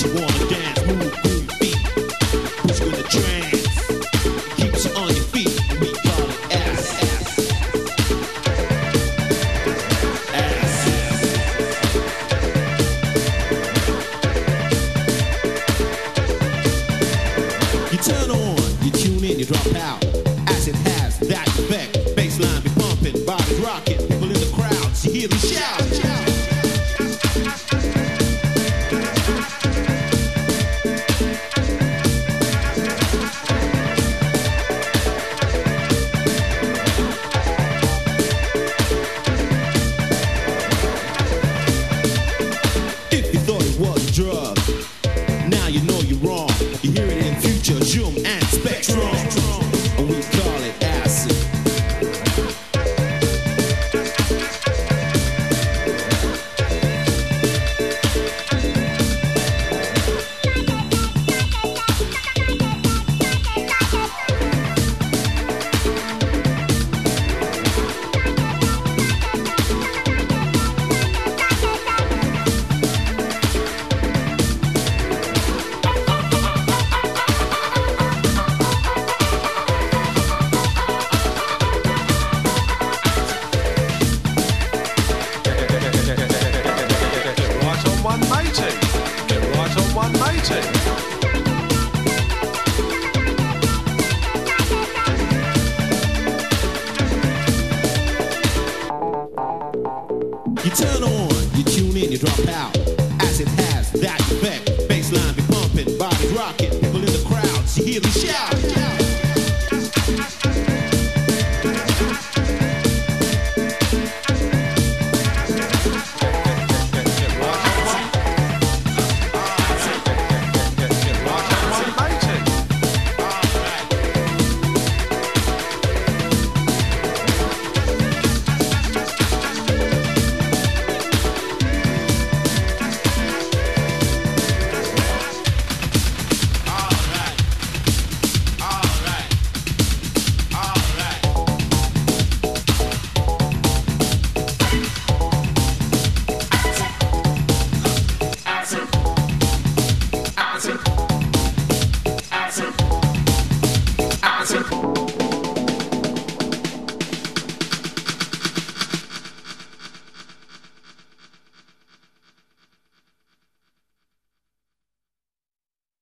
you wanna dance, move your feet, push you in the trance, keeps you on your feet. We call it ass. You turn on, you tune in, you drop out. Acid has that effect. Bassline be pumping, bodies rocking. People in the crowd, you hear them shout. If you thought it was a drug, now you know you're wrong. You hear it in Future, Zoom, and Spectrum. And we call it acid. Get right on 180.